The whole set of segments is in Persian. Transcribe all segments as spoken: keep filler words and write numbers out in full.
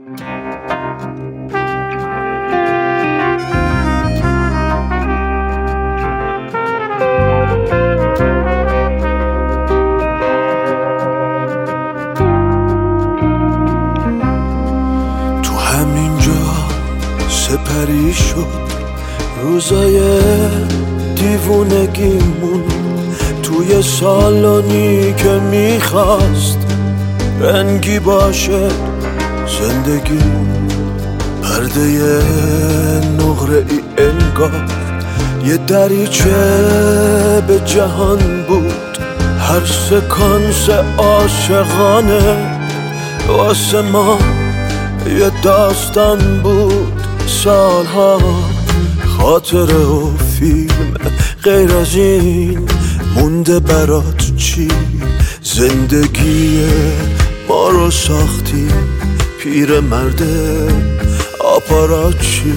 سپری شد روزای دیوونگیمون، توی سالانی که میخواست رنگی باشه زندگیمون. پرده نقره ای انگار یه دریچه به جهان بود، هر سکانس عاشقانه واسه ما یه داستان بود. سالها خاطره و فیلم، غیر از این مونده برات چی؟ زندگی ما رو ساختی پیر مرد آپاراچی.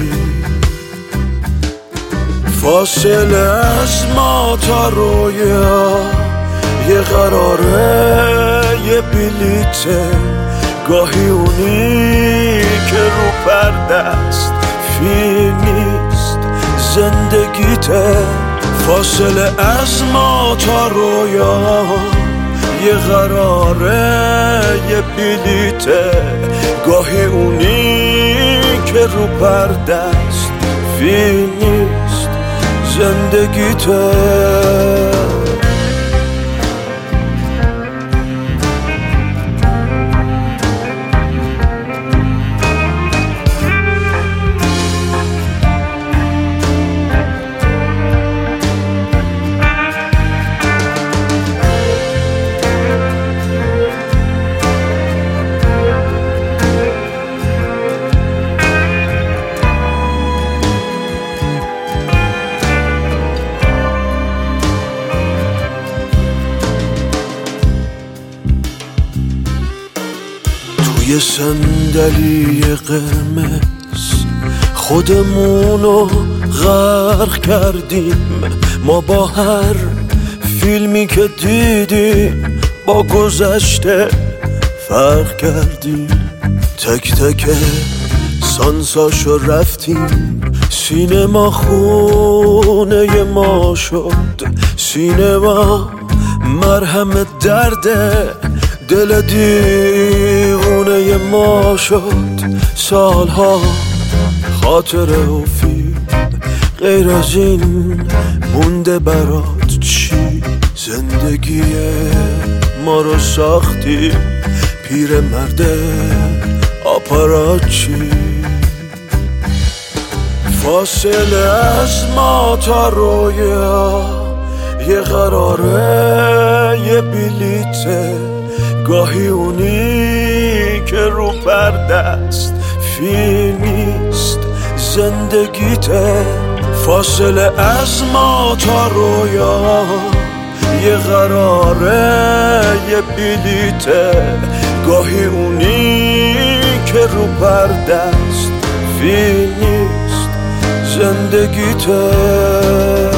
فاصله از ما تا رویا یه قراره، یه بلیته، گاهی اونی که رو پرده است فیلم نیست زندگیته. فاصله از ما تا رویا یه قراره، یه بلیته، گاهی اونی که رو پرده است فیلم نیست زندگیته. یه صندلی قرمز خودمونو غرق کردیم، ما با هر فیلمی که دیدیم با گذشته فرق کردیم. تک تک سانساشو رفتیم، سینما خونه ما شد. سینما مرهم درده دل دیوونه ما شد. سالها خاطره و فیلم، غیر از این مونده برات چی؟ زندگی ما رو ساختی پیر مرد آپاراچی. فاصله از ما تا رویا یه قراره، یه بلیته، گاهی اونی که رو پرده است فیلم نیست زندگیته. فاصله از ما تا رویا یه قراره، یه بلیته، گاهی اونی که رو پرده است فیلم نیست زندگیته.